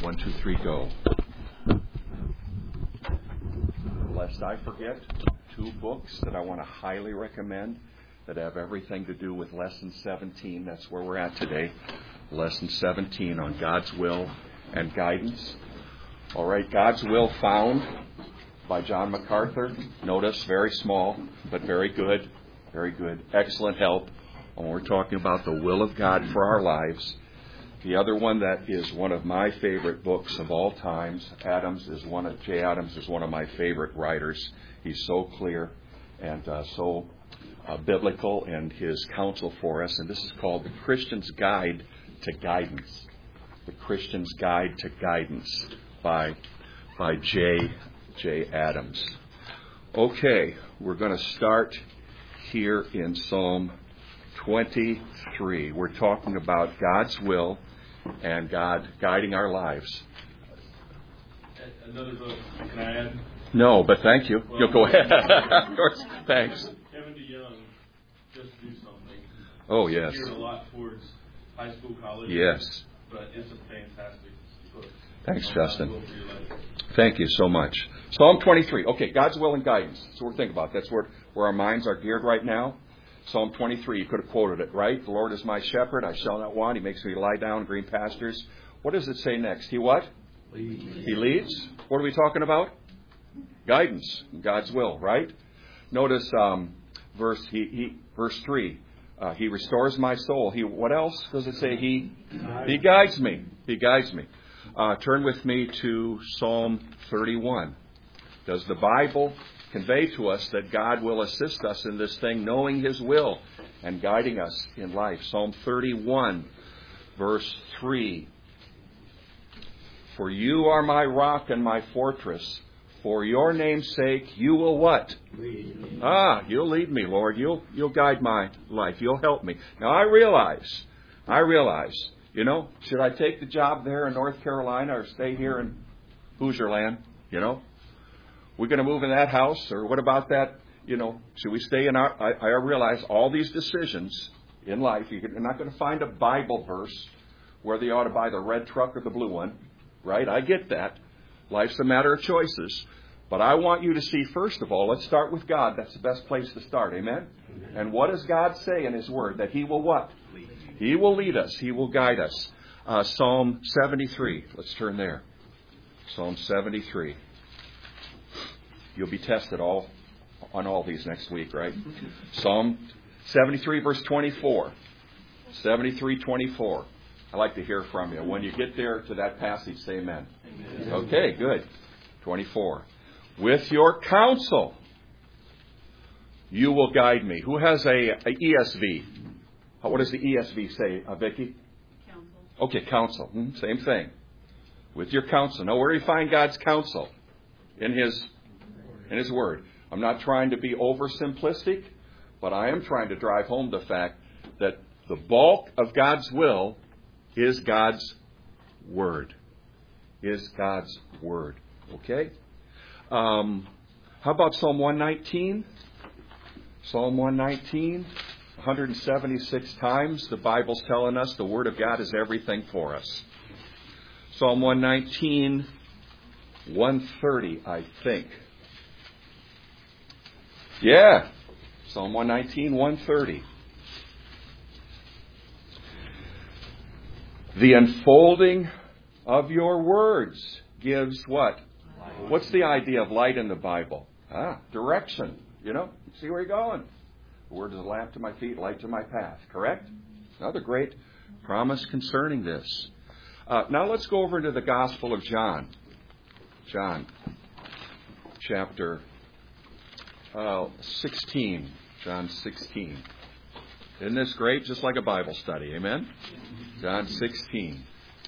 1, 2, 3, go. Lest I forget, 2 books that I want to highly recommend that have everything to do with Lesson 17. That's where we're at today. Lesson 17 on God's will and guidance. All right, God's Will Found by John MacArthur. Notice, very small, but very good. Very good. Excellent help when we're talking about the will of God for our lives. The other one that is one of my favorite books of all times, Jay Adams is one of my favorite writers. He's so clear and so biblical in his counsel for us. And this is called The Christian's Guide to Guidance. The Christian's Guide to Guidance by Jay Adams. Okay, we're going to start here in Psalm 23. We're talking about God's will and God guiding our lives. Another book, can I add? No, but thank you. Well, You'll go ahead. Of course, thanks. Kevin DeYoung, Just Do Something. Oh, yes. Geared a lot towards high school, college. Yes. But it's a fantastic book. Thanks, Justin. Thank you so much. Psalm 23. Okay, God's will and guidance. That's what we're thinking about. That's where our minds are geared right now. Psalm 23, you could have quoted it, right? The Lord is my shepherd, I shall not want. He makes me lie down in green pastures. What does it say next? He what? Leads. He leads. What are we talking about? Guidance. God's will, right? Notice verse 3. He restores my soul. What else does it say? He guides me. He guides me. Turn with me to Psalm 31. Does the Bible convey to us that God will assist us in this thing, knowing His will and guiding us in life? Psalm 31, verse 3. For you are my rock and my fortress. For your name's sake, you will what? Lead me. You'll lead me, Lord. You'll guide my life. You'll help me. Now, I realize, should I take the job there in North Carolina or stay here in Hoosier Land? We're going to move in that house, or what about that? Should we stay in our... I realize all these decisions in life, you're not going to find a Bible verse whether you ought to buy the red truck or the blue one, right? I get that. Life's a matter of choices. But I want you to see, first of all, let's start with God. That's the best place to start. Amen? And what does God say in His Word? That He will what? He will lead us. He will guide us. Psalm 73. Let's turn there. Psalm 73. You'll be tested on all these next week, right? Psalm 73, verse 24. 73:24. I'd like to hear from you. When you get there to that passage, say amen. Amen. Okay, good. 24. With your counsel, you will guide me. Who has a ESV? What does the ESV say, Vicki? Counsel. Okay, counsel. Same thing. With your counsel. Now, where do you find God's counsel? In His Word. I'm not trying to be oversimplistic, but I am trying to drive home the fact that the bulk of God's will is God's Word. Is God's Word. Okay? How about Psalm 119? Psalm 119, 176 times the Bible's telling us the Word of God is everything for us. Psalm 119, 130, I think. Yeah, Psalm 119, 130. The unfolding of your words gives what? Light. What's the idea of light in the Bible? Direction. See where you're going. The word is a lamp to my feet, light to my path. Correct? Another great promise concerning this. Now let's go over to the Gospel of John. John, chapter 16. John 16. Isn't this great? Just like a Bible study. Amen? John 16.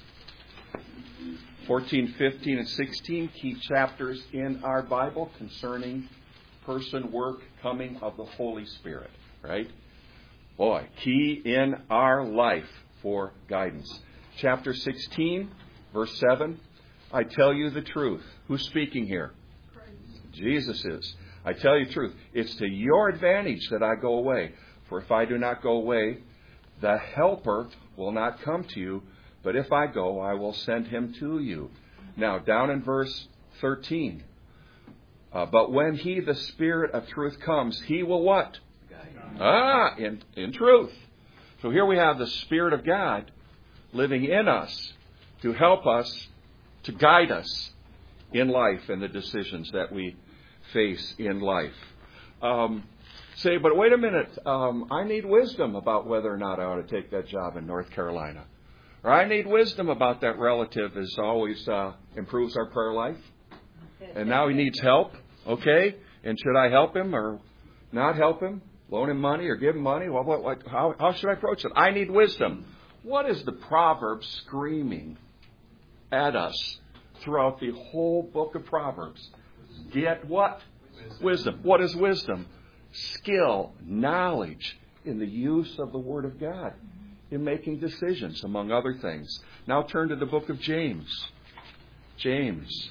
14, 15, and 16, key chapters in our Bible concerning person, work, coming of the Holy Spirit. Right? Boy, key in our life for guidance. Chapter 16, verse 7. I tell you the truth. Who's speaking here? Christ. Jesus is. I tell you the truth. It's to your advantage that I go away. For if I do not go away, the Helper will not come to you. But if I go, I will send him to you. Now, down in verse 13. But when he, the Spirit of truth, comes, he will what? In truth. So here we have the Spirit of God living in us to help us, to guide us in life and the decisions that we face in life. Say, but wait a minute, I need wisdom about whether or not I ought to take that job in North Carolina. Or I need wisdom about that relative as always improves our prayer life. And now he needs help, okay? And should I help him or not help him? Loan him money or give him money? How should I approach it? I need wisdom. What is the proverb screaming at us throughout the whole book of Proverbs? Get what? Wisdom. What is wisdom? Skill, knowledge in the use of the Word of God, in making decisions, among other things. Now turn to the book of James. James.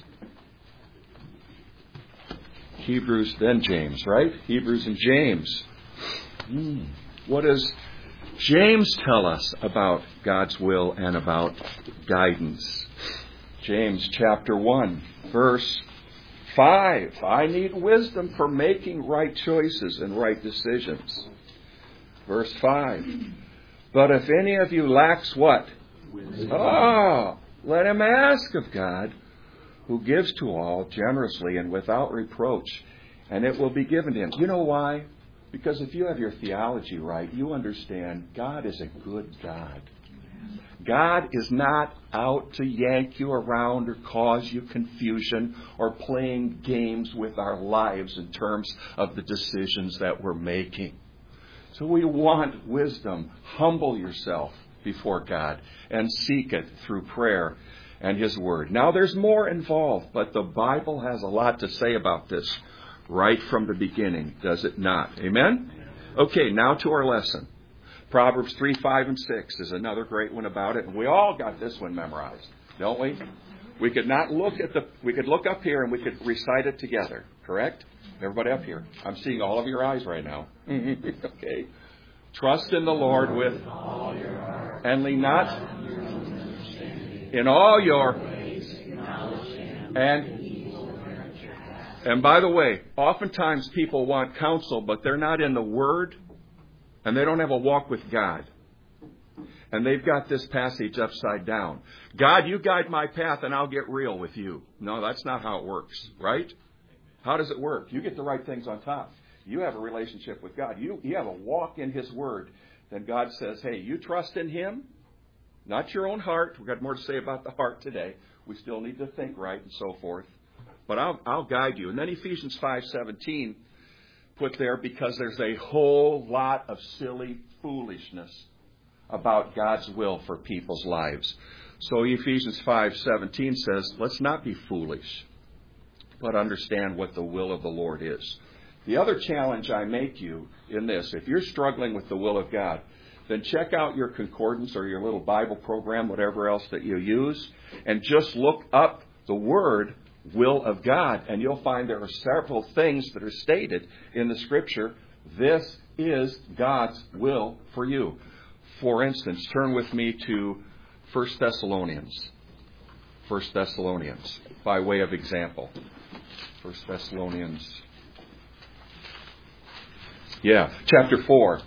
Hebrews, then James, right? Hebrews and James. What does James tell us about God's will and about guidance? James chapter 1, verse 5. I need wisdom for making right choices and right decisions. Verse 5. But if any of you lacks what? Wisdom. Let him ask of God, who gives to all generously and without reproach, and it will be given to him. You know why? Because if you have your theology right, you understand God is a good God. God is not out to yank you around or cause you confusion or playing games with our lives in terms of the decisions that we're making. So we want wisdom. Humble yourself before God and seek it through prayer and His Word. Now there's more involved, but the Bible has a lot to say about this right from the beginning, does it not? Amen? Okay, now to our lesson. Proverbs 3, 5, and 6 is another great one about it. And we all got this one memorized, don't we? We could look up here and we could recite it together, correct? Everybody up here. I'm seeing all of your eyes right now. Okay. Trust in the Lord with all your heart, and lean not in all your and by the way, oftentimes people want counsel, but they're not in the Word, and they don't have a walk with God. And they've got this passage upside down. God, you guide my path, and I'll get real with you. No, that's not how it works, right? How does it work? You get the right things on top. You have a relationship with God. You have a walk in His Word. Then God says, hey, you trust in Him, not your own heart. We've got more to say about the heart today. We still need to think right and so forth. But I'll guide you. And then Ephesians 5:17 put there, because there's a whole lot of silly foolishness about God's will for people's lives. So Ephesians 5:17 says, let's not be foolish, but understand what the will of the Lord is. The other challenge I make you in this, if you're struggling with the will of God, then check out your concordance or your little Bible program, whatever else that you use, and just look up the word will of God, and you'll find there are several things that are stated in the Scripture. This is God's will for you. For instance, turn with me to 1 Thessalonians. 1 Thessalonians, by way of example. 1 Thessalonians. Chapter 4.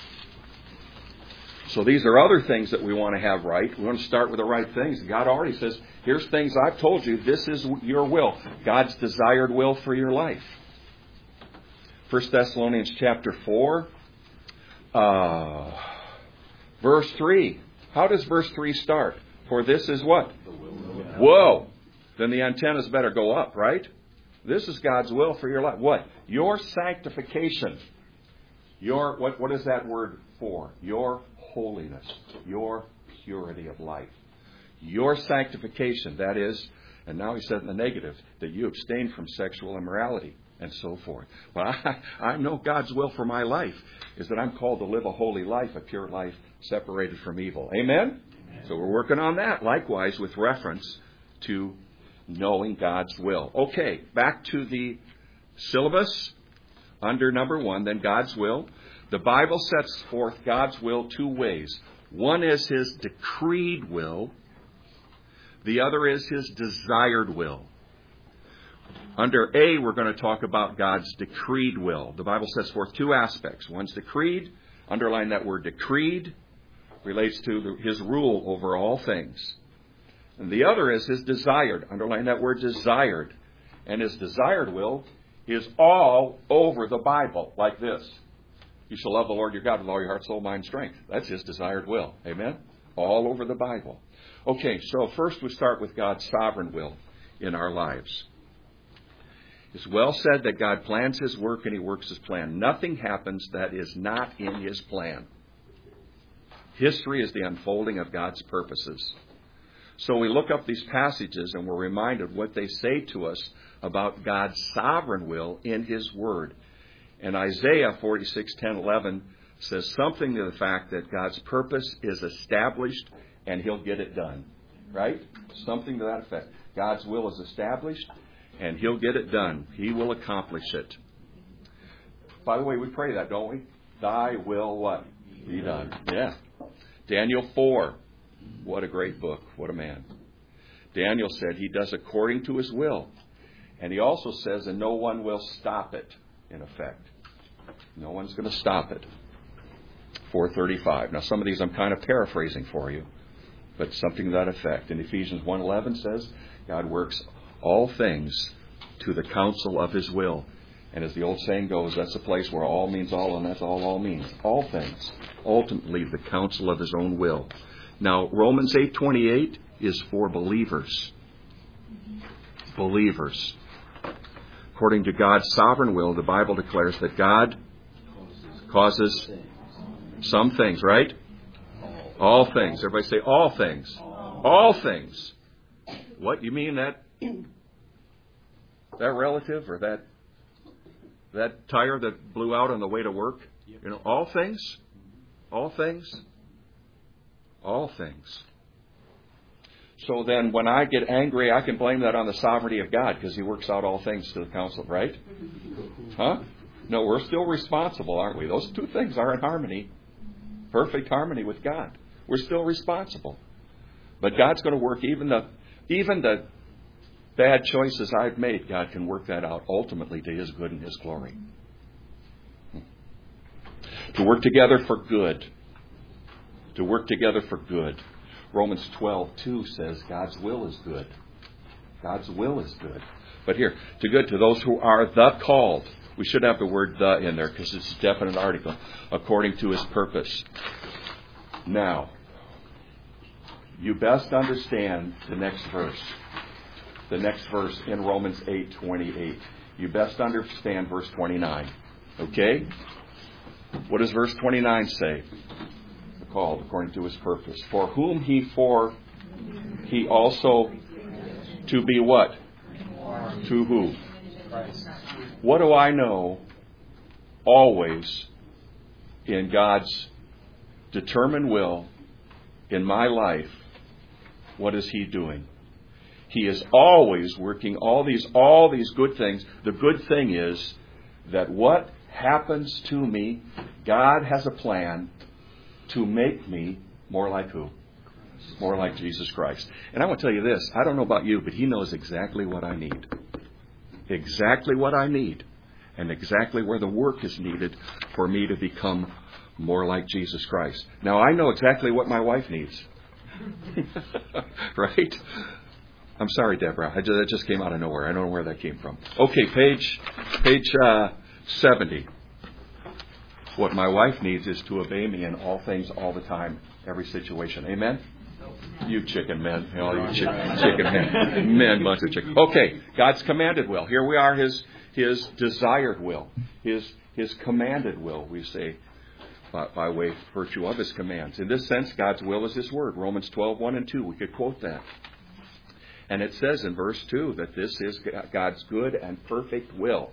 So these are other things that we want to have right. We want to start with the right things. God already says, here's things I've told you. This is your will. God's desired will for your life. 1 Thessalonians chapter 4. Verse 3. How does verse 3 start? For this is what? Whoa. Then the antennas better go up, right? This is God's will for your life. What? Your sanctification. What is that word for? Your holiness. Your purity of life. Your sanctification, that is, and now he said in the negative, that you abstain from sexual immorality and so forth. But I know God's will for my life is that I'm called to live a holy life, a pure life, separated from evil. Amen? So we're working on that, likewise, with reference to knowing God's will. Okay, back to the syllabus under number 1, then God's will. The Bible sets forth God's will two ways. One is His decreed will, The other is His desired will. Under A, we're going to talk about God's decreed will. The Bible sets forth two aspects. One's decreed. Underline that word decreed. Relates to His rule over all things. And the other is His desired. Underline that word desired. And His desired will is all over the Bible, like this. You shall love the Lord your God with all your heart, soul, mind, strength. That's His desired will. Amen? All over the Bible. Okay, so first we start with God's sovereign will in our lives. It's well said that God plans His work and He works His plan. Nothing happens that is not in His plan. History is the unfolding of God's purposes. So we look up these passages and we're reminded what they say to us about God's sovereign will in His Word. And Isaiah 46:10-11 says something to the fact that God's purpose is established and He'll get it done. Right? Something to that effect. God's will is established and He'll get it done. He will accomplish it. By the way, we pray that, don't we? Thy will what? Be done. Yeah. Daniel 4. What a great book. What a man. Daniel said He does according to His will. And he also says, and no one will stop it, in effect. No one's going to stop it. 4:35. Now, some of these I'm kind of paraphrasing for you, but something to that effect. And Ephesians 1:11 says, God works all things to the counsel of His will. And as the old saying goes, that's a place where all means all, and that's all means. All things. Ultimately, the counsel of His own will. Now, Romans 8:28 is for believers. Believers. According to God's sovereign will, the Bible declares that God causes some things, right? All things. Everybody say all things. All things. What, you mean that relative or that tire that blew out on the way to work? You know, all things? All things? All things. So then when I get angry, I can blame that on the sovereignty of God because He works out all things to the counsel, right? Huh? No, we're still responsible, aren't we? Those two things are in harmony. Perfect harmony with God. We're still responsible. But God's going to work even the bad choices I've made. God can work that out ultimately to His good and His glory. To work together for good. To work together for good. Romans 12:2 says God's will is good. God's will is good. But here, to good to those who are the called. We should have the word the in there because it's a definite article. According to His purpose. Now, you best understand the next verse. The next verse in Romans 8:28. You best understand verse 29. Okay? What does verse 29 say? Called according to His purpose. For whom He also to be what? To who? What do I know always in God's determined will in my life? What is He doing? He is always working all these good things. The good thing is that what happens to me, God has a plan to make me more like who? More like Jesus Christ. And I want to tell you this. I don't know about you, but He knows exactly what I need. Exactly what I need. And exactly where the work is needed for me to become more like Jesus Christ. Now, I know exactly what my wife needs. Right? I'm sorry, Deborah. That just came out of nowhere. I don't know where that came from. Okay, page 70. What my wife needs is to obey me in all things, all the time, every situation. Amen? You chicken men. All you chicken men. Men, bunch of chicken. Okay, God's commanded will. Here we are, His desired will. His commanded will, we say, by way of virtue of His commands. In this sense, God's will is His word. Romans 12:1 and 2. We could quote that. And it says in verse 2 that this is God's good and perfect will.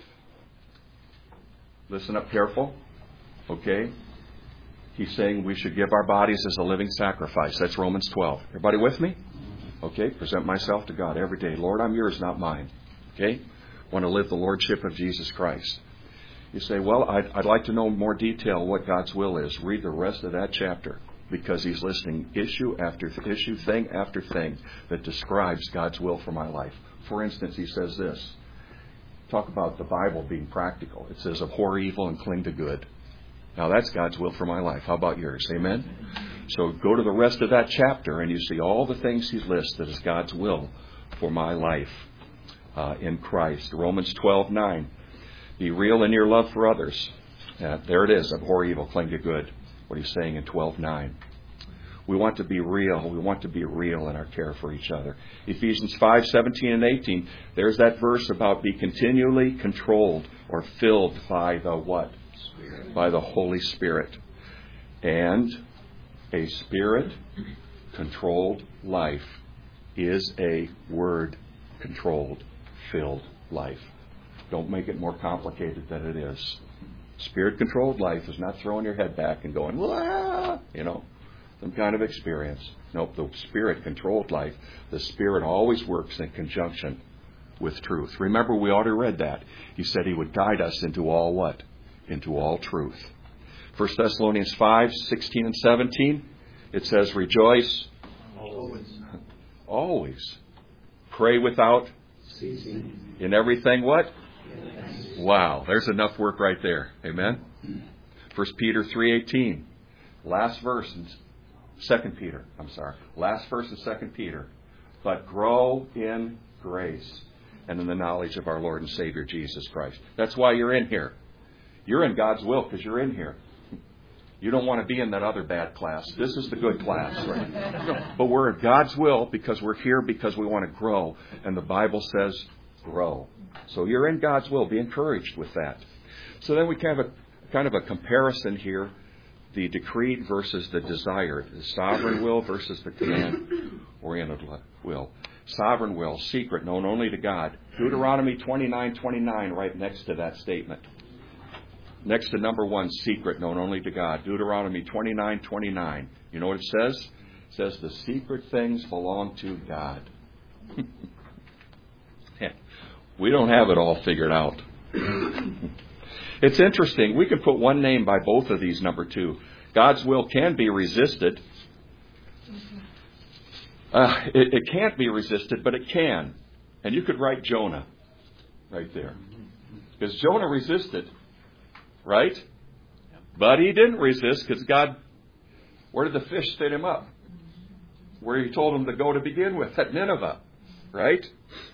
Listen up careful. Okay? He's saying we should give our bodies as a living sacrifice. That's Romans 12. Everybody with me? Okay? Present myself to God every day. Lord, I'm yours, not mine. Okay? Want to live the lordship of Jesus Christ. You say, well, I'd like to know more detail what God's will is. Read the rest of that chapter. because he's listing issue after issue, thing after thing that describes God's will for my life. For instance, he says this. Talk about the Bible being practical. It says, abhor evil and cling to good. Now that's God's will for my life. How about yours? Amen? So go to the rest of that chapter and you see all the things he listed as God's will for my life in Christ. Romans 12:9. Be real in your love for others. There it is. Abhor evil, cling to good. What he's saying in 12:9. We want to be real. We want to be real in our care for each other. Ephesians 5:17 and 18. There's that verse about be continually controlled or filled by the what? Spirit. By the Holy Spirit. And a Spirit-controlled life is a Word-controlled, filled life. Don't make it more complicated than it is. Spirit-controlled life is not throwing your head back and going, wah, some kind of experience. Nope, the Spirit-controlled life, the Spirit always works in conjunction with truth. Remember, we already read that. He said he would guide us into all what? Into all truth. 1 Thessalonians 5:16 and 17, it says, rejoice always. Pray without ceasing. In everything what? Yes. Wow, there's enough work right there. Amen? 1 Peter 3:18. Last verse in 2 Peter. Last verse in 2 Peter. But grow in grace and in the knowledge of our Lord and Savior Jesus Christ. That's why you're in here. You're in God's will because you're in here. You don't want to be in that other bad class. This is the good class, right? No, but we're in God's will because we're here because we want to grow. And the Bible says grow. So you're in God's will. Be encouraged with that. So then we have a kind of a comparison here. The decreed versus the desired. The sovereign will versus the command-oriented will. Sovereign will, secret, known only to God. Deuteronomy 29:29, right next to that statement. Next to number 1, secret, known only to God. Deuteronomy 29:29. You know what it says? It says the secret things belong to God. We don't have it all figured out. It's interesting. We can put one name by both of these, number 2. God's will can be resisted. It can't be resisted, but it can. And you could write Jonah right there. Because Jonah resisted. Right? But he didn't resist because God, where did the fish spit him up? Where he told him to go to begin with, at Nineveh. Right?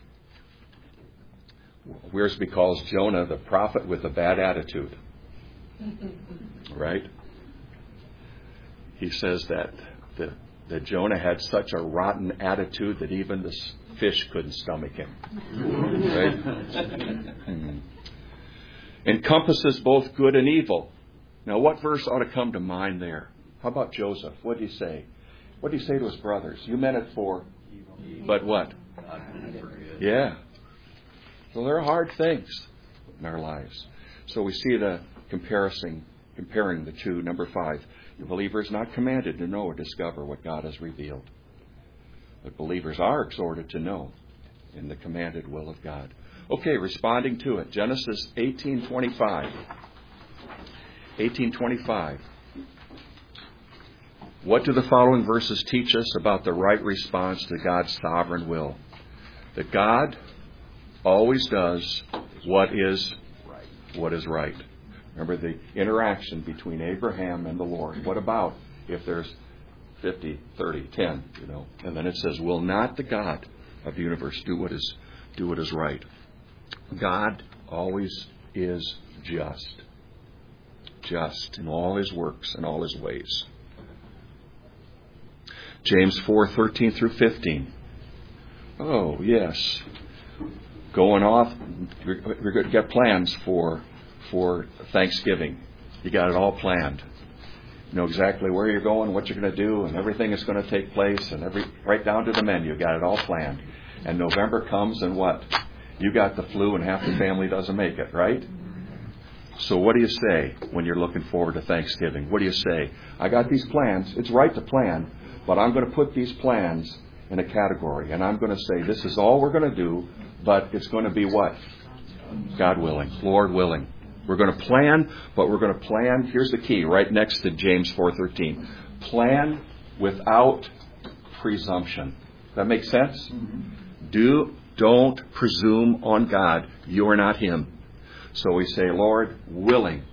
Wiersbe calls Jonah the prophet with a bad attitude. Right? He says that Jonah had such a rotten attitude that even the fish couldn't stomach him. Right? Encompasses both good and evil. Now, what verse ought to come to mind there? How about Joseph? What did he say? What did he say to his brothers? You meant it for evil. But what? Yeah. So there are hard things in our lives. So we see the comparing the two. Number 5, the believer is not commanded to know or discover what God has revealed. But believers are exhorted to know in the commanded will of God. Okay, responding to it. Genesis 18:25. 18:25. What do the following verses teach us about the right response to God's sovereign will? That God always does what is right. Remember the interaction between Abraham and the Lord. What about if there's 50, 30, 10, And then it says, will not the God of the universe do what is right? God always is just in all his works and all his ways. James 4:13 through 15. Oh, yes. Going off, we're going to get plans for Thanksgiving. You got it all planned. You know exactly where you're going, what you're going to do, and everything is going to take place, and right down to the menu. You got it all planned. And November comes, and what? You got the flu, and half the family doesn't make it, right? So what do you say when you're looking forward to Thanksgiving? What do you say? I got these plans. It's right to plan, but I'm going to put these plans in a category, and I'm going to say this is all we're going to do, but it's going to be what? God willing, Lord willing. We're going to plan, but we're going to plan. Here's the key, right next to James 4:13. Plan without presumption. That makes sense? Don't presume on God. You're not Him. So we say, Lord willing,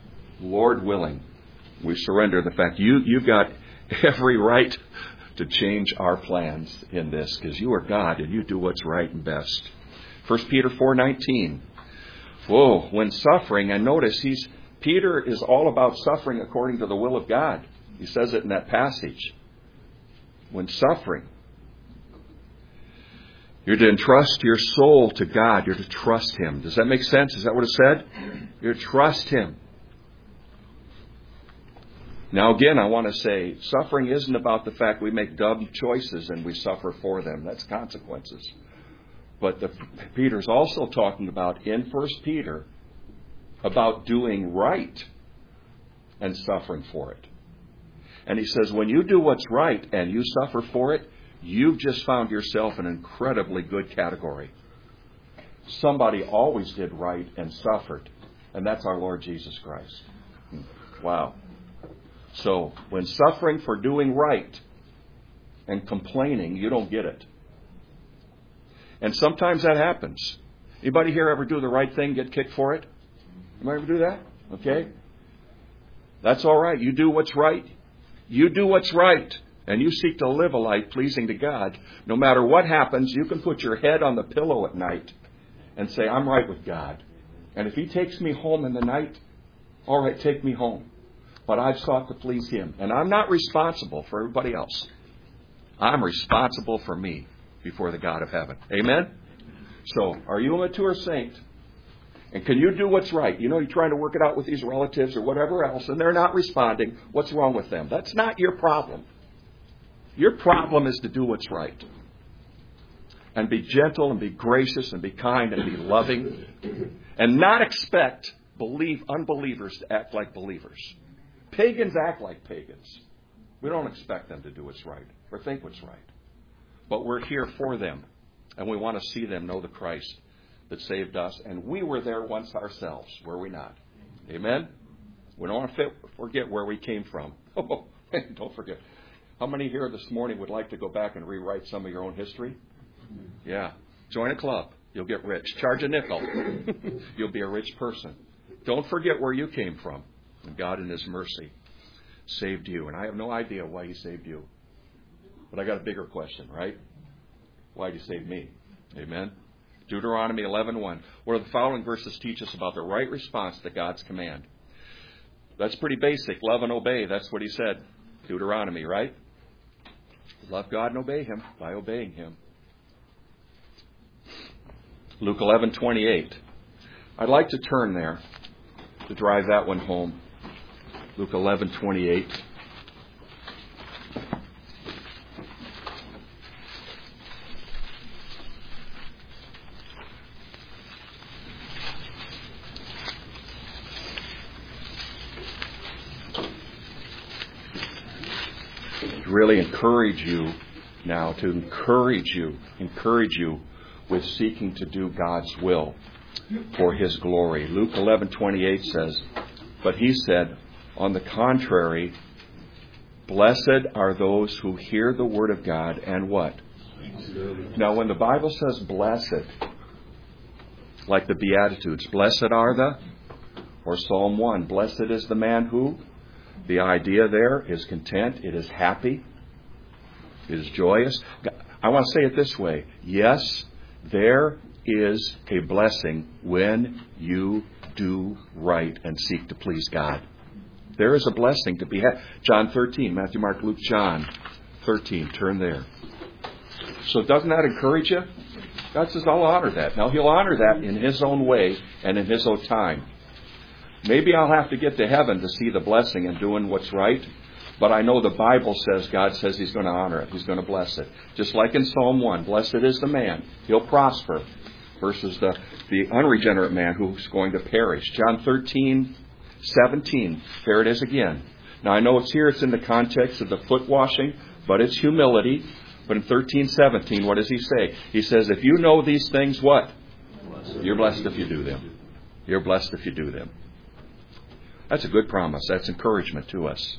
we surrender the fact you've got every right to change our plans in this, because you are God and you do what's right and best. 1 Peter 4:19. Whoa, when suffering, and notice Peter is all about suffering according to the will of God. He says it in that passage. When suffering, you're to entrust your soul to God. You're to trust Him. Does that make sense? Is that what it said? You're to trust Him. Now again, I want to say, suffering isn't about the fact we make dumb choices and we suffer for them. That's consequences. But Peter's also talking about, in 1 Peter, about doing right and suffering for it. And he says, when you do what's right and you suffer for it, you've just found yourself in an incredibly good category. Somebody always did right and suffered, and that's our Lord Jesus Christ. Wow. So, when suffering for doing right and complaining, you don't get it. And sometimes that happens. Anybody here ever do the right thing, get kicked for it? Anybody ever do that? Okay. That's all right. You do what's right. You do what's right. And you seek to live a life pleasing to God. No matter what happens, you can put your head on the pillow at night and say, I'm right with God. And if He takes me home in the night, all right, take me home. But I've sought to please Him. And I'm not responsible for everybody else. I'm responsible for me before the God of heaven. Amen? So, are you a mature saint? And can you do what's right? You know, you're trying to work it out with these relatives or whatever else, and they're not responding. What's wrong with them? That's not your problem. Your problem is to do what's right. And be gentle and be gracious and be kind and be loving. And not expect unbelievers to act like believers. Pagans act like pagans. We don't expect them to do what's right or think what's right. But we're here for them. And we want to see them know the Christ that saved us. And we were there once ourselves, were we not? Amen? We don't want to forget where we came from. Oh, don't forget. How many here this morning would like to go back and rewrite some of your own history? Yeah. Join a club. You'll get rich. Charge a nickel. You'll be a rich person. Don't forget where you came from. And God in His mercy saved you. And I have no idea why He saved you. But I got a bigger question, right? Why did He save me? Amen? Deuteronomy 11:1. What do the following verses teach us about the right response to God's command? That's pretty basic. Love and obey. That's what He said. Deuteronomy, right? Love God and obey Him by obeying Him. Luke 11:28. I'd like to turn there to drive that one home. Luke 11:28. Really encourage you now, to encourage you with seeking to do God's will for His glory. Luke 11:28 says, but He said, on the contrary, blessed are those who hear the word of God and what? Now, when the Bible says blessed, like the Beatitudes, blessed are the, or Psalm 1, blessed is the man who? The idea there is content. It is happy. It is joyous. I want to say it this way. Yes, there is a blessing when you do right and seek to please God. There is a blessing to be had. John 13, Matthew, Mark, Luke, John 13. Turn there. So doesn't that encourage you? God says, I'll honor that. Now, He'll honor that in His own way and in His own time. Maybe I'll have to get to heaven to see the blessing in doing what's right. But I know the Bible says, God says He's going to honor it. He's going to bless it. Just like in Psalm 1, blessed is the man. He'll prosper. Versus the unregenerate man who's going to perish. John 13:17. There it is again. Now I know it's here. It's in the context of the foot washing. But it's humility. But in 13:17, what does He say? He says, if you know these things, what? You're blessed if you do them. You're blessed if you do them. That's a good promise. That's encouragement to us.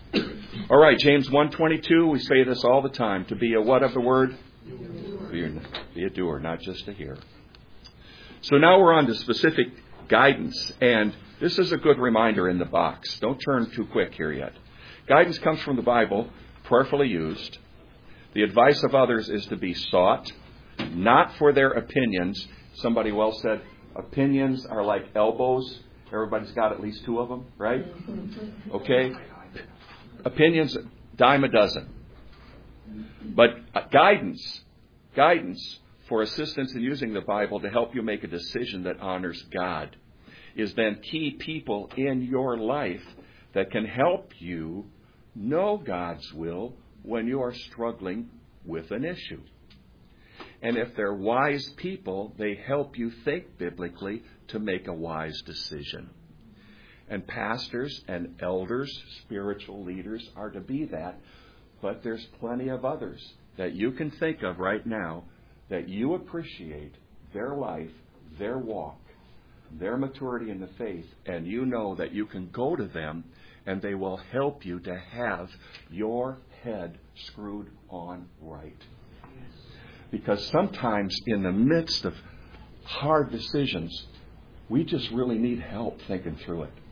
All right, James 1:22, we say this all the time. To be a what of the word? Be a doer, not just a hearer. So now we're on to specific guidance. And this is a good reminder in the box. Don't turn too quick here yet. Guidance comes from the Bible, prayerfully used. The advice of others is to be sought, not for their opinions. Somebody well said, opinions are like elbows. Everybody's got at least two of them, right? Okay? Opinions, dime a dozen. But guidance for assistance in using the Bible to help you make a decision that honors God is then key people in your life that can help you know God's will when you are struggling with an issue. And if they're wise people, they help you think biblically to make a wise decision. And pastors and elders, spiritual leaders, are to be that. But there's plenty of others that you can think of right now that you appreciate their life, their walk, their maturity in the faith, and you know that you can go to them and they will help you to have your head screwed on right. Because sometimes in the midst of hard decisions, we just really need help thinking through it.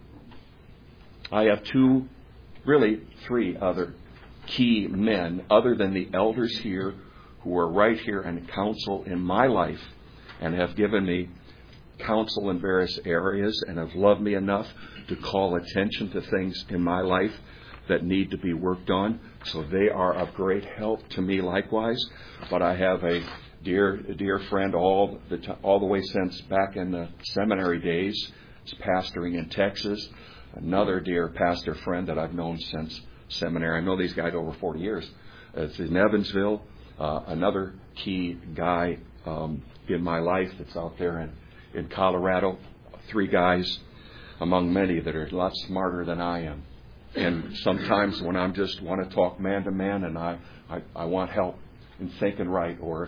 I have three other key men other than the elders here who are right here and counsel in my life and have given me counsel in various areas and have loved me enough to call attention to things in my life that need to be worked on. So they are of great help to me likewise. But I have a dear friend all the way since back in the seminary days, is pastoring in Texas. Another dear pastor friend that I've known since seminary. I know these guys over 40 years. It's in Evansville. Another key guy in my life that's out there in Colorado. Three guys among many that are a lot smarter than I am. And sometimes when I just want to talk man to man and I want help in thinking right, or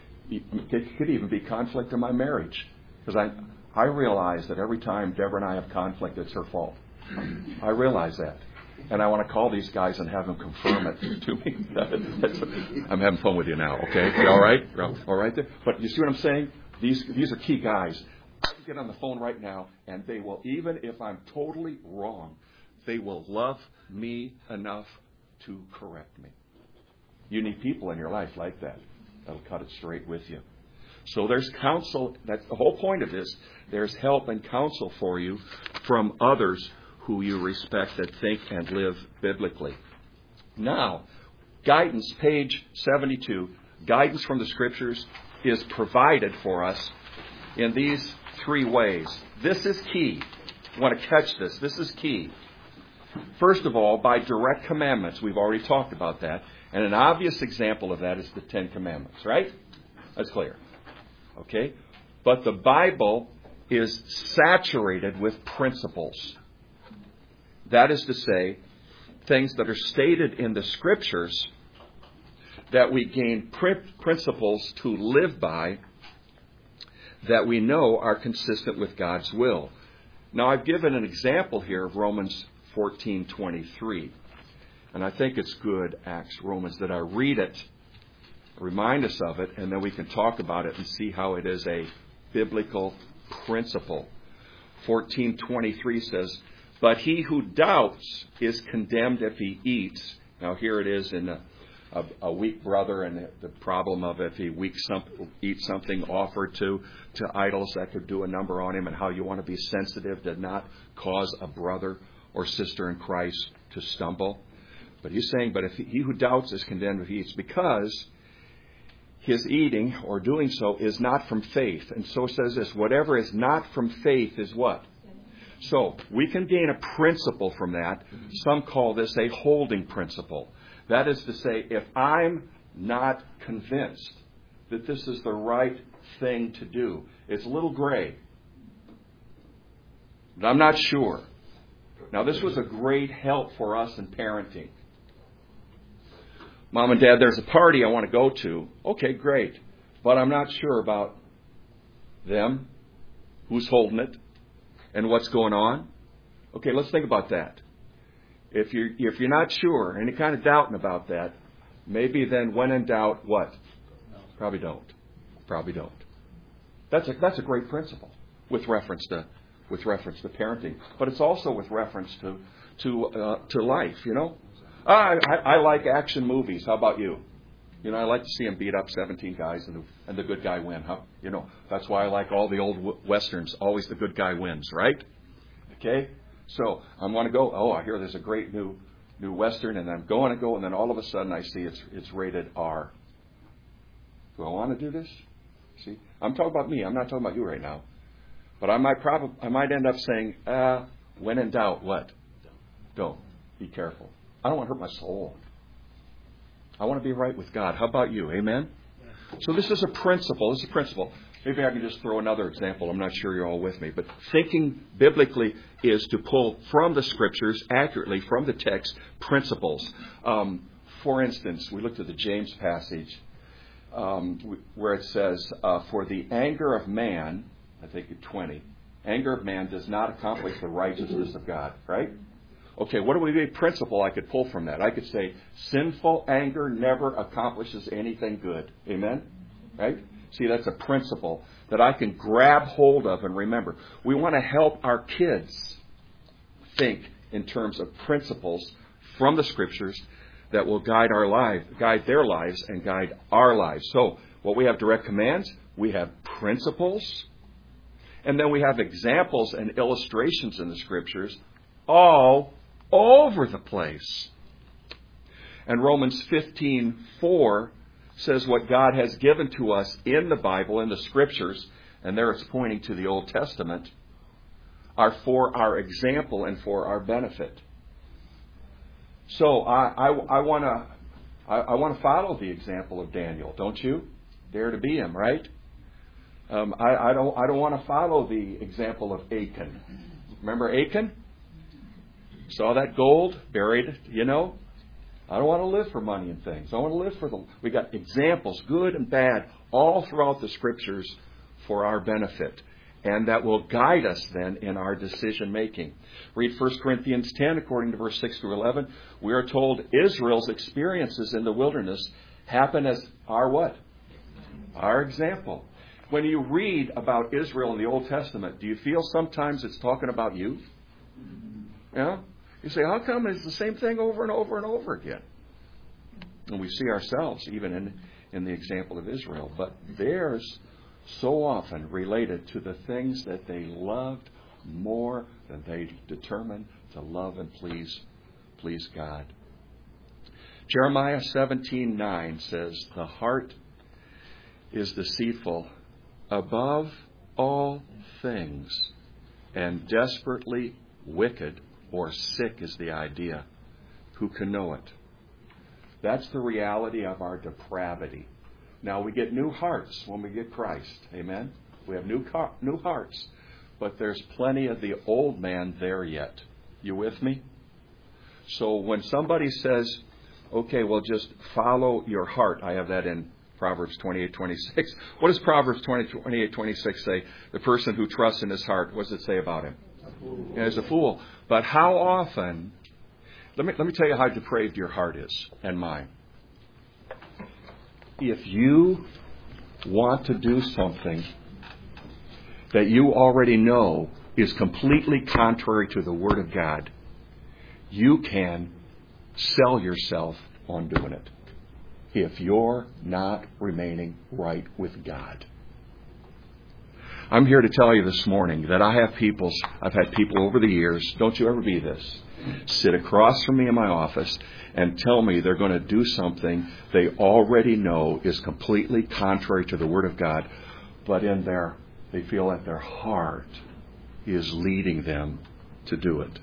it could even be conflict in my marriage. Because I realize that every time Deborah and I have conflict, it's her fault. I realize that. And I want to call these guys and have them confirm it to me. I'm having fun with you now, okay? You all right? All right there? But you see what I'm saying? These are key guys. I can get on the phone right now, and they will, even if I'm totally wrong, they will love me enough to correct me. You need people in your life like that. That'll cut it straight with you. So there's counsel. That's the whole point of this. There's help and counsel for you from others who you respect that think and live biblically. Now, guidance, page 72, guidance from the Scriptures is provided for us in these three ways. This is key. You want to catch this. This is key. First of all, by direct commandments. We've already talked about that. And an obvious example of that is the Ten Commandments, right? That's clear. Okay? But the Bible is saturated with principles. That is to say, things that are stated in the Scriptures that we gain principles to live by that we know are consistent with God's will. Now, I've given an example here of Romans 14:23. And I think it's good, Romans, that I read it, remind us of it, and then we can talk about it and see how it is a biblical principle. 14:23 says, "But he who doubts is condemned if he eats." Now here it is in a weak brother, and the problem of if he eats something offered to idols, that could do a number on him, and how you want to be sensitive to not cause a brother or sister in Christ to stumble. But he's saying, but if he who doubts is condemned if he eats, because his eating or doing so is not from faith. And so it says this, whatever is not from faith is what? So we can gain a principle from that. Some call this a holding principle. That is to say, if I'm not convinced that this is the right thing to do, it's a little gray, but I'm not sure. Now, this was a great help for us in parenting. Mom and Dad, there's a party I want to go to. Okay, great. But I'm not sure about them, who's holding it, and what's going on. Okay, let's think about that. If you're not sure, any kind of doubting about that, maybe then when in doubt, what? Probably don't. Probably don't. That's a great principle with reference to parenting, but it's also with reference to life. You know, I like action movies. How about you? You know, I like to see them beat up 17 guys and the good guy win. You know, that's why I like all the old westerns. Always the good guy wins, right? Okay. So I want to go. Oh, I hear there's a great new western, and I'm going to go, and then all of a sudden I see it's rated R. Do I want to do this? See, I'm talking about me. I'm not talking about you right now. But I might end up saying, when in doubt, what? Don't. Be careful. I don't want to hurt my soul. I want to be right with God. How about you? Amen? So this is a principle. Maybe I can just throw another example. I'm not sure you're all with me. But thinking biblically is to pull from the Scriptures, accurately from the text, principles. For instance, we looked at the James passage where it says, for the anger of man, I think at 20, anger of man does not accomplish the righteousness of God, right? Okay, what would be a principle I could pull from that? I could say, sinful anger never accomplishes anything good. Amen? Right? See, that's a principle that I can grab hold of and remember. We want to help our kids think in terms of principles from the Scriptures that will guide their lives and guide our lives. So, what we have direct commands, we have principles, and then we have examples and illustrations in the Scriptures all over the place. And Romans 15:4 says what God has given to us in the Bible, in the Scriptures, and there it's pointing to the Old Testament, are for our example and for our benefit. So I want to follow the example of Daniel, don't you? Dare to be him, right? I don't want to follow the example of Achan. Remember Achan? Saw that gold buried, you know? I don't want to live for money and things. I want to live we got examples, good and bad, all throughout the Scriptures for our benefit. And that will guide us then in our decision making. Read 1 Corinthians 10, according to verse 6 through 11. We are told Israel's experiences in the wilderness happen as our what? Our example. When you read about Israel in the Old Testament, do you feel sometimes it's talking about you? Yeah? You say, how come it's the same thing over and over and over again? And we see ourselves even in the example of Israel. But theirs so often related to the things that they loved more than they determined to love and please God. Jeremiah 17:9 says, the heart is deceitful above all things and desperately wicked, or sick is the idea. Who can know it? That's the reality of our depravity. Now, we get new hearts when we get Christ. Amen? We have new hearts. But there's plenty of the old man there yet. You with me? So when somebody says, okay, well, just follow your heart. I have that in Proverbs 28:26. What does Proverbs 28:26 say? The person who trusts in his heart, what does it say about him? As a fool. But how often, let me tell you how depraved your heart is and mine. If you want to do something that you already know is completely contrary to the Word of God, you can sell yourself on doing it if you're not remaining right with God. I'm here to tell you this morning that I've had people over the years, don't you ever be this, sit across from me in my office and tell me they're going to do something they already know is completely contrary to the Word of God, but they feel that their heart is leading them to do it.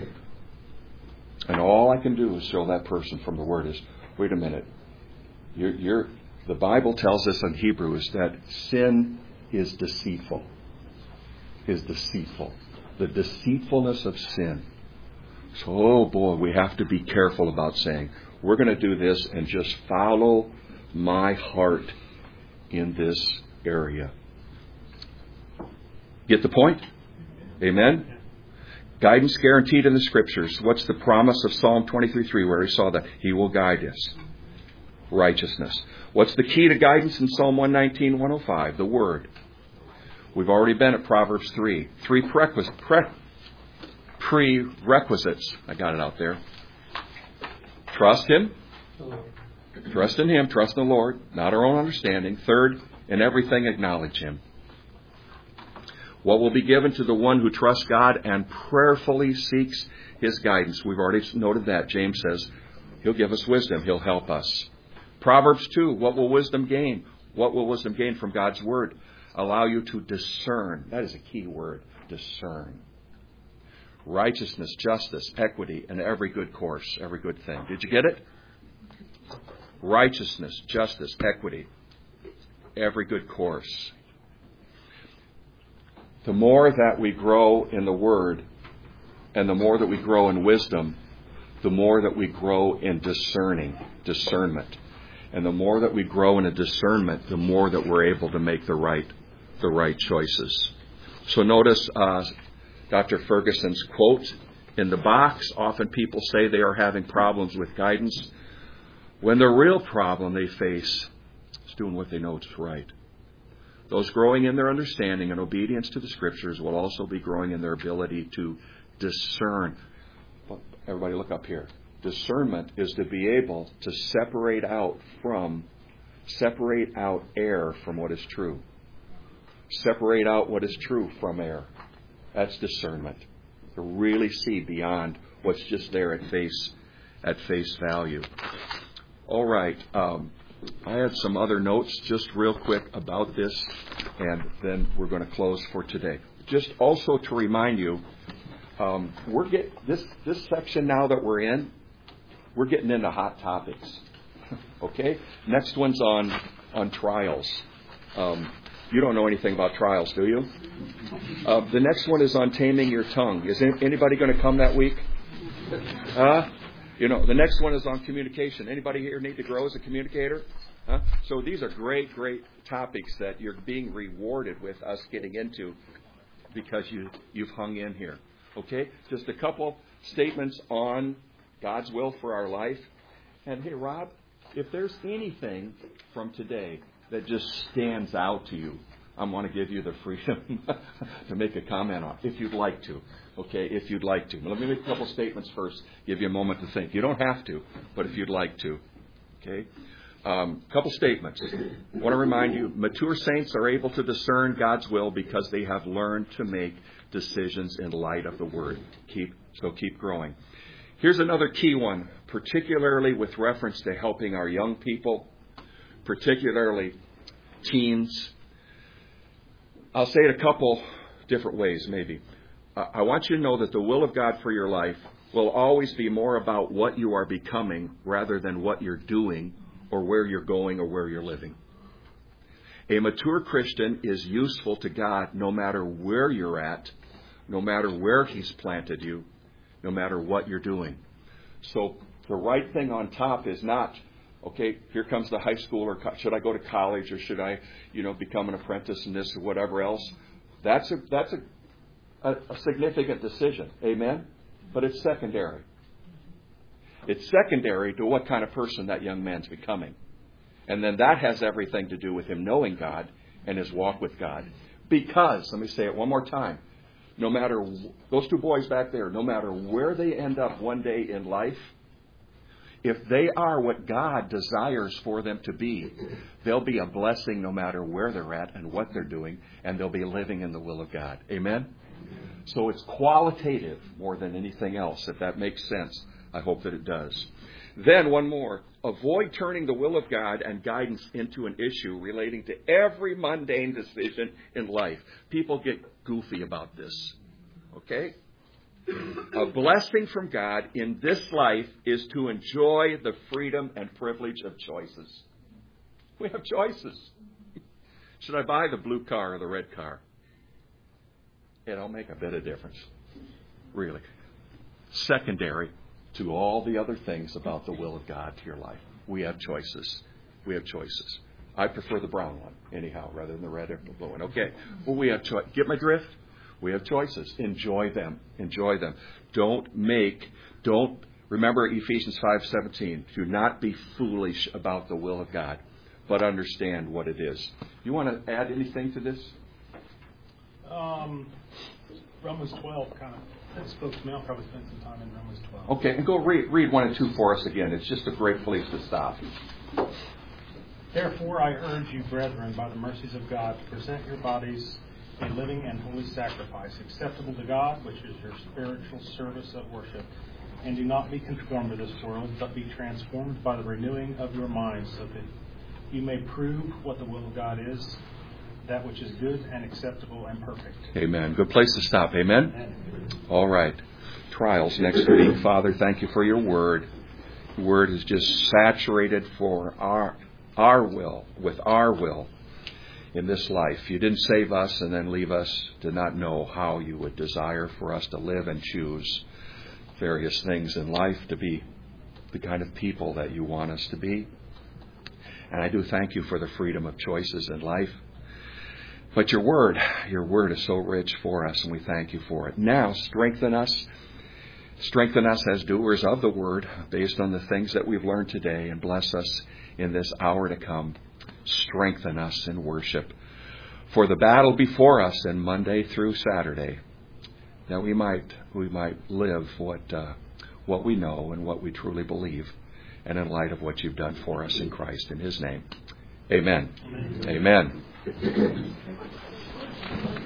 And all I can do is show that person from the Word is, wait a minute, the Bible tells us in Hebrews that sin is deceitful. The deceitfulness of sin. So, oh boy, we have to be careful about saying, we're going to do this and just follow my heart in this area. Get the point? Amen? Guidance guaranteed in the Scriptures. What's the promise of Psalm 23:3 where he saw that He will guide us? Righteousness. What's the key to guidance in Psalm 119:105? The Word. We've already been at Proverbs 3. Three prerequisites. I got it out there. Trust Him. Trust in Him. Trust in the Lord. Not our own understanding. Third, in everything acknowledge Him. What will be given to the one who trusts God and prayerfully seeks His guidance? We've already noted that. James says He'll give us wisdom. He'll help us. Proverbs 2, what will wisdom gain? What will wisdom gain from God's Word? Allow you to discern. That is a key word. Discern. Righteousness, justice, equity, and every good course, every good thing. Did you get it? Righteousness, justice, equity, every good course. The more that we grow in the Word and the more that we grow in wisdom, the more that we grow in discernment. And the more that we grow in a discernment, the more that we're able to make the right choices. So notice Dr. Ferguson's quote in the box. Often people say they are having problems with guidance when the real problem they face is doing what they know is right. Those growing in their understanding and obedience to the Scriptures will also be growing in their ability to discern. Everybody look up here. Discernment is to be able to separate out error from what is true. Separate out what is true from error. That's discernment. To really see beyond what's just there at face value. All right. I had some other notes just real quick about this, and then we're going to close for today. Just also to remind you, this section now that we're in, we're getting into hot topics. Okay? Next one's on trials. You don't know anything about trials, do you? The next one is on taming your tongue. Is anybody going to come that week? The next one is on communication. Anybody here need to grow as a communicator? So these are great topics that you're being rewarded with us getting into because you've hung in here. Okay? Just a couple statements on God's will for our life. And hey, Rob, if there's anything from today that just stands out to you, I want to give you the freedom to make a comment on it, if you'd like to. Okay, if you'd like to. Let me make a couple statements first, give you a moment to think. You don't have to, but if you'd like to. Okay? Couple statements. I want to remind you, mature saints are able to discern God's will because they have learned to make decisions in light of the Word. Keep growing. Here's another key one, particularly with reference to helping our young people, particularly teens. I'll say it a couple different ways, maybe. I want you to know that the will of God for your life will always be more about what you are becoming rather than what you're doing or where you're going or where you're living. A mature Christian is useful to God no matter where you're at, no matter where He's planted you, no matter what you're doing. So the right thing on top is not, okay, here comes the high school, or should I go to college, or should I, become an apprentice in this or whatever else. That's a significant decision. Amen? But it's secondary. It's secondary to what kind of person that young man's becoming. And then that has everything to do with him knowing God and his walk with God. Because, let me say it one more time, no matter, those two boys back there, no matter where they end up one day in life, if they are what God desires for them to be, they'll be a blessing no matter where they're at and what they're doing, and they'll be living in the will of God. Amen? So it's qualitative more than anything else, if that makes sense. I hope that it does. Then one more. Avoid turning the will of God and guidance into an issue relating to every mundane decision in life. People get goofy about this. Okay? A blessing from God in this life is to enjoy the freedom and privilege of choices. We have choices. Should I buy the blue car or the red car? It don't make a bit of difference. Really. Secondary to all the other things about the will of God to your life. We have choices. We have choices. I prefer the brown one, anyhow, rather than the red or the blue one. Okay. Well, we have choice. Get my drift? We have choices. Enjoy them. Enjoy them. Don't remember Ephesians 5:17. Do not be foolish about the will of God, but understand what it is. You want to add anything to this? Romans 12 kind of spoke to me. I'll probably spend some time in Romans 12. Okay, and go read 1 and 2 for us again. It's just a great place to stop. Therefore, I urge you, brethren, by the mercies of God, to present your bodies a living and holy sacrifice, acceptable to God, which is your spiritual service of worship. And do not be conformed to this world, but be transformed by the renewing of your minds, so that you may prove what the will of God is, that which is good and acceptable and perfect. Amen. Good place to stop. Amen? Amen. All right. Trials next week. Father, thank you for your word. The word is just saturated for our will, with our will in this life. You didn't save us and then leave us to not know how you would desire for us to live and choose various things in life to be the kind of people that you want us to be. And I do thank you for the freedom of choices in life. But your word is so rich for us, and we thank you for it. Now, strengthen us as doers of the word based on the things that we've learned today, and bless us in this hour to come. Strengthen us in worship for the battle before us in Monday through Saturday, that we might live what we know and what we truly believe, and in light of what you've done for us in Christ. In his name, amen. Amen.